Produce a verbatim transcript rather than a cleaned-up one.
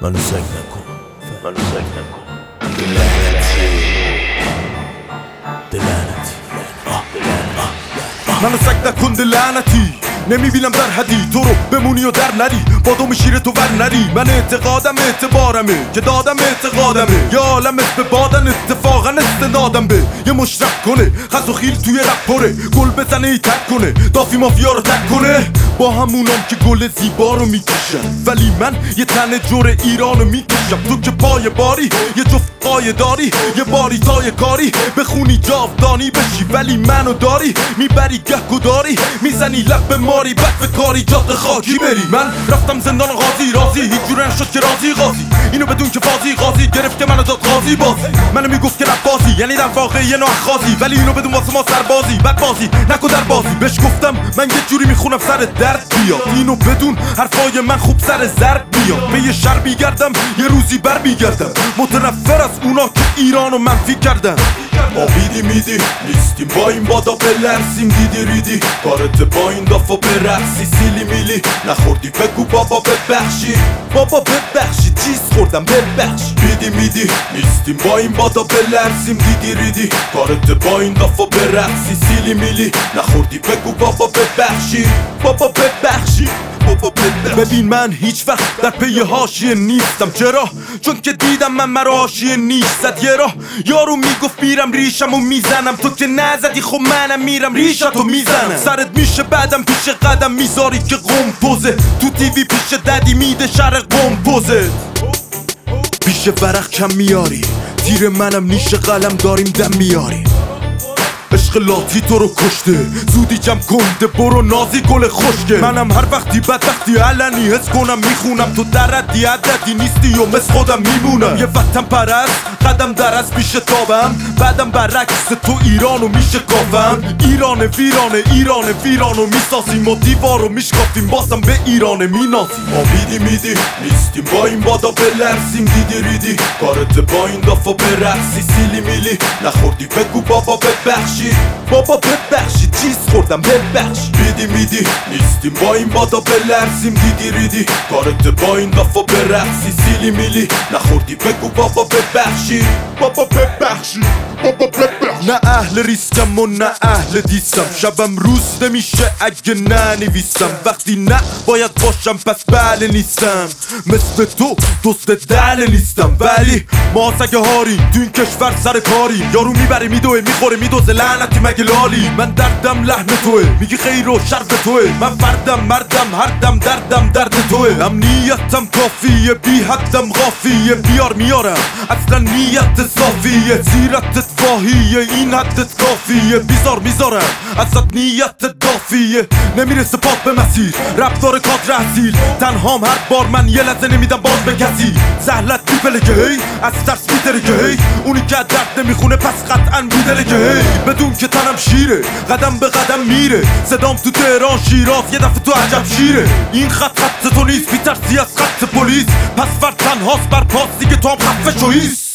منو سگ نکن منو سگ نکن دلعنتی منو سگ نکن دلعنتی نمیبینم در حدی تو رو بمونی و در نری با دو شیر تو ور نری من اعتقادم اعتبارمه که دادم اعتقادمه یا عالم به بادن اتفاقا استنادم به یه مشرق کنه خز و خیل توی رپ پره گل بزنه ای تک کنه دافی مافیا رو تک کنه با همونام که گل زیبا رو میکشن ولی من یه تن جور ایران رو میکشم تو که پای باری یه جفت قایه داری یه باری تای کاری بخونی جاودانی بشی ولی منو داری میبری گهگو داری میزنی لب به ماری بد به کاری جاده خاکی بری من رفتم زندان غازی رازی هیچ جوره نشد که رازی غازی اینو بدون که فازی غازی گرفت که منو داد غازی بازی منو میگفت که نبازی یعنی در واقع یه نوع خازی ولی اینو بدون واسه ما سربازی بد بازی نکو در بازی بهش گفتم من یه جوری میخونم سر درد بیاد اینو بدون حرفای من خوب سر زرد بیاد به یه شر بیگردم یه روزی بر بیگردم متنفر از اونا که ایرانو منفی کردن آبیدی میدی نیستیم با این بادا بلرسیم دیدی ریدی کارت با این دافا برقصی سیلی میلی نخوردی بگو بابا ببخشی بابا ببخشی چیز خوردم ببخش بیدی میدی نیستیم با این بادا بلرسیم دیدی ریدی کارت با این دافا برقصی سیلی میلی نخوردی بگو بابا ببخشی بابا ببخشی ببین من هیچ وقت در پی حاشیه نیستم چرا؟ چون که دیدم من مرا حاشیه نیست زد یه راه یارو میگفت میرم ریشمو میزنم تو که نزدی خب منم میرم ریشتو میزنم سرت میشه بعدم پیش قدم میذاری که قم پوزه تو تیوی پیش ددی میده شر قم پوزه پیش ورق کم میاری تیر منم نیش قلم داریم دم میاری عشق لاتی تو رو کشته زودی جمع کنده برو نازی گل خشکه منم هر وقتی بدبختی علنی حس کنم میخونم تو درردی عددی نیستی و مثل خودم میمونم یه وطن پرست قدم در از پیش تابم بعدم برعکس تو ایرانو میشه کافم ایران ویرانه ایران ویرانو میسازیم و دیوارو میشکافیم بازم به ایران مینازیم ما میدی میدی نیستیم با این بادا بلرسیم دیدی ریدی کارت با این دافا برقصی سیلی میلی نخوردی بگو بابا ببخشی بابا ببخشی چیز خوردم ببخش بیدی میدی نیستیم با این بادا بلرسیم دیدی ریدی کارت با این دافا برقصی سیلی میلی نخوردی بگو بابا ببخشی بابا ببخشی بابا ببخش نه اهل ریسکم و نه اهل دیستم شبم روز نمیشه اگه ننویسم وقتی نه باید باشم پس بله نیستم مثل تو دوست دل نیستم ولی ما سگه هاری تو این کشور سر کاری یارو میبره میدوه میخوره میدوزه لعنتی مگه لالی من دردم لحن توه میگی خیر و شر به توه من فردم مردم هر دم دردم درد توه امنیتم کافیه بی حدم غافیه بیار میارم اصلا نیت صافیه سیرتت واهیه این حدت کافیه بیزار میذارم ازت نیت دافیه نمیرسه پاک به مسیر رفتار کادر اصیل تنهام هر بار من یه لحظه نمیدم باز به کسی زهلت میپله که هی از ترس میدره که هی اونی که درد نمیخونه پس قطعا میدره که هی بدون که تنم شیره قدم به قدم میره صدام تو تهران شیراز یه دفعه تو عجب شیره این خط خط تو نیست بیترسی از خط پلیس پس فرد تنهاست بر پاس دیگه تو هم خفه شو ایست